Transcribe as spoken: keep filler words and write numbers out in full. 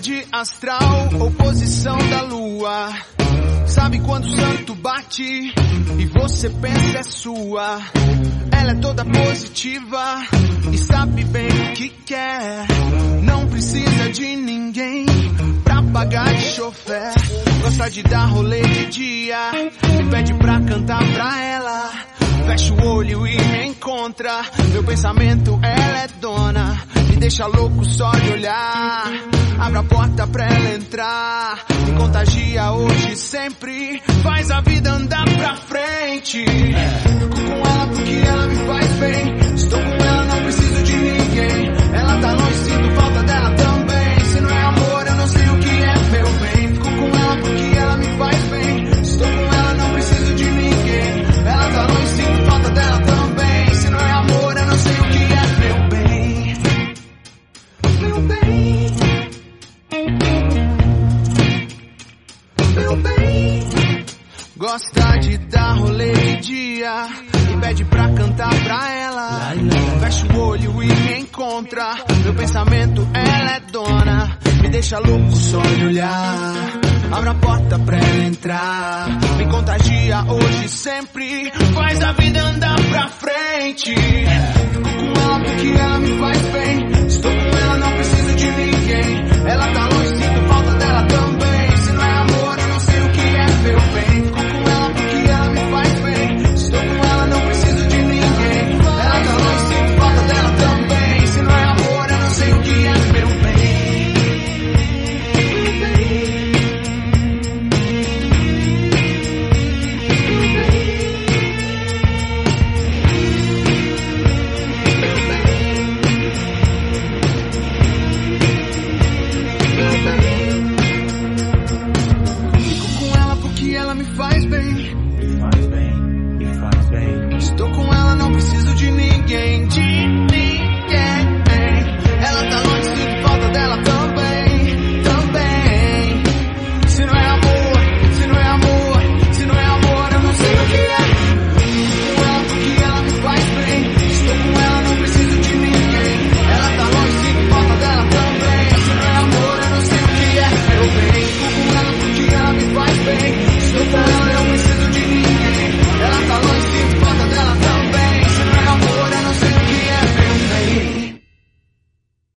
de astral, oposição da lua. Sabe quando o santo bate e você pensa é sua. Ela é toda positiva e sabe bem o que quer. Não precisa de ninguém pra pagar de chofer. Gosta de dar rolê de dia, me pede pra cantar pra ela. Fecha o olho e me encontra, meu pensamento ela é dona. Me deixa louco só de olhar, abre a porta pra ela entrar. Me contagia hoje sempre, faz a vida andar pra frente. Fico com ela porque ela me faz bem. Estou com ela, não preciso de ninguém. Ela tá longe, sinto falta dela também. Se não é amor, eu não sei o que é, meu bem. Fico com ela porque ela me faz bem. Estou com ela, não preciso de ninguém. Ela tá longe, sinto falta dela também. Se não é amor, eu não sei o que é, meu bem. Meu bem. Meu bem. Gosta de dar rolê de dia e pede pra cantar pra ela. Fecha o olho e me encontra, meu pensamento ela é dona. Me deixa louco só de olhar, abre a porta pra ela entrar. Me contagia hoje sempre, faz a vida andar pra frente. Fico com ela porque ela me faz bem. Estou com ela, não preciso de ninguém. Ela tá longe,